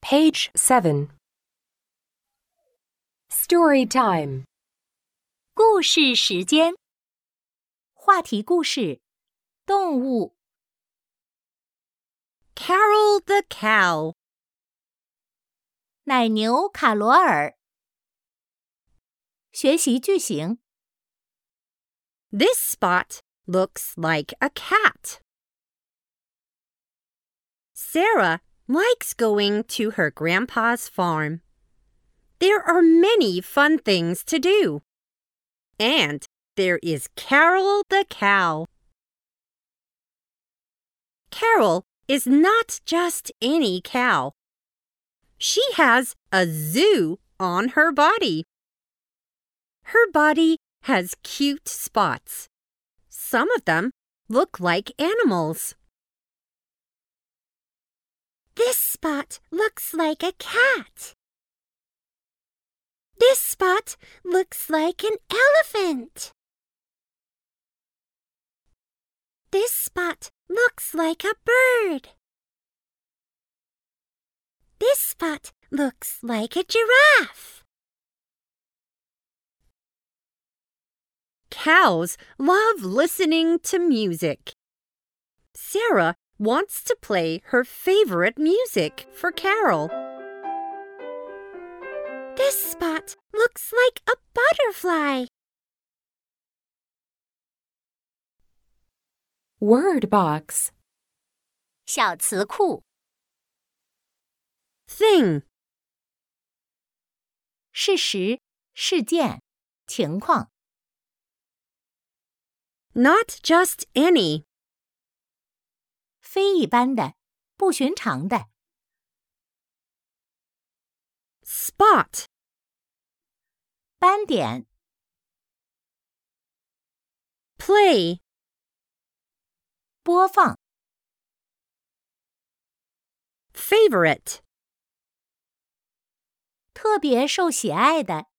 Page 7. Story time. 故事时间。话题故事：动物。 Carol the cow. 奶牛卡罗尔。学习句型。 This spot looks like a cat. Sarah likes going to her grandpa's farm. There are many fun things to do. And there is Carol the cow. Carol is not just any cow. She has a zoo on her body. Her body has cute spots. Some of them look like animals. This spot looks like a cat. This spot looks like an elephant. This spot looks like a bird. This spot looks like a giraffe. Cows love listening to music. Sarah wants to play her favorite music for Carol. This spot looks like a butterfly. Word box. 小词库。 Thing. 事实、事件、情况。 Not just any. 非一般的，不寻常的。 Spot. 斑点。 Play. 播放。 Favorite. 特别受喜爱的。